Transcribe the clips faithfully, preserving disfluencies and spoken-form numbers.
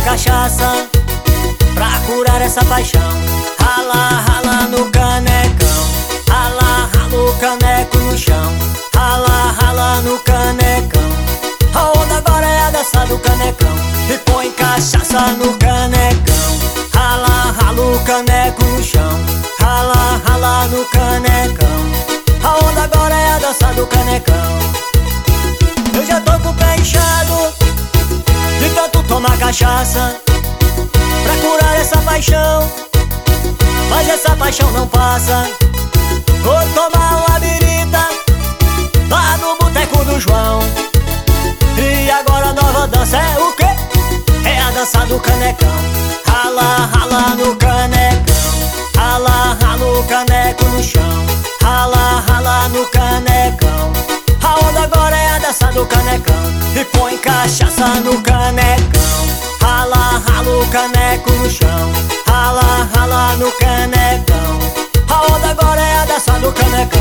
cachaça pra curar essa paixão. Rala, rala no canecão, rala, rala o caneco no chão. Rala, rala no canecão, a onda agora é a dança do canecão. E põe cachaça no canecão, rala, rala o caneco no chão. Rala, rala no canecão, a onda agora é a dança do canecão. Eu já tô com o pé inchado de tanto tomar cachaça pra curar essa paixão, mas essa paixão não passa. Vou tomar uma birita lá no boteco do João. E agora a nova dança é o quê? É a dança do canecão. Rala, rala no canecão, rala, rala o caneco no chão. Rala, rala no canecão, a onda agora é a dança do canecão. E põe cachaça no canecão, rala, rala o caneco no chão. Rala, rala no canecão, a onda agora é a dança do canecão.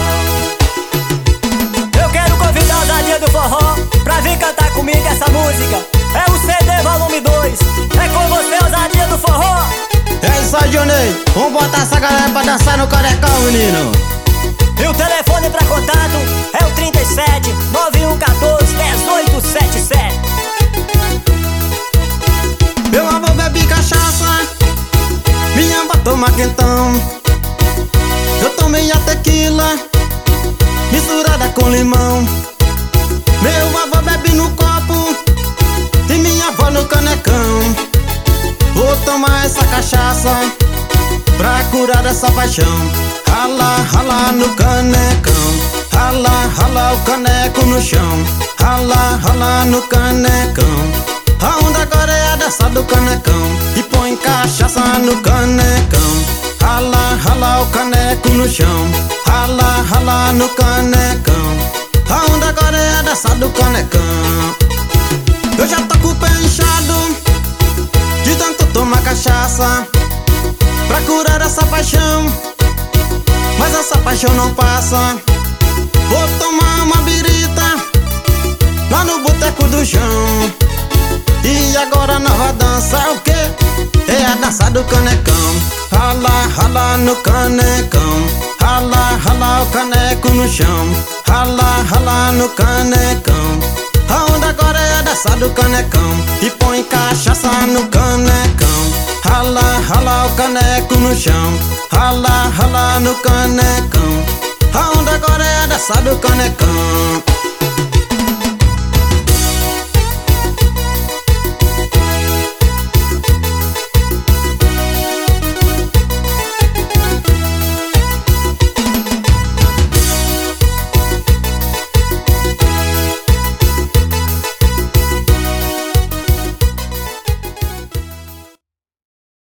Eu quero convidar a Zadinha do Forró pra vir cantar comigo essa música. É o C D volume dois. É com você, Zadinha do Forró. É isso aí, Johnny. Vamos botar essa galera pra dançar no canecão, menino. E o telefone pra contato é o trinta e sete, nove um um quatro, um oito sete sete. Meu avô bebe cachaça, minha avó toma quentão. Eu tomei a tequila misturada com limão. Meu avô bebe no copo e minha avó no canecão. Vou tomar essa cachaça pra curar essa paixão. Rala, rala no canecão, rala, rala o caneco no chão. Rala, rala no canecão, a onda agora é a dança do canecão. E põe cachaça no canecão, rala, rala o caneco no chão. Rala, rala no canecão, a onda agora é a dança do canecão. Eu já tô com o pé inchado de tanto tomar cachaça pra curar essa paixão, mas essa paixão não passa. Vou tomar uma birita lá no boteco do chão. E agora a nova dança é o quê? É a dança do canecão. Rala, rala no canecão, rala, rala o caneco no chão. Rala, rala no canecão, a onda agora é a dança do canecão. E põe cachaça no canecão, rala, rala o caneco no chão. Rala, rala no canecão, a onda agora é a dança do canecão.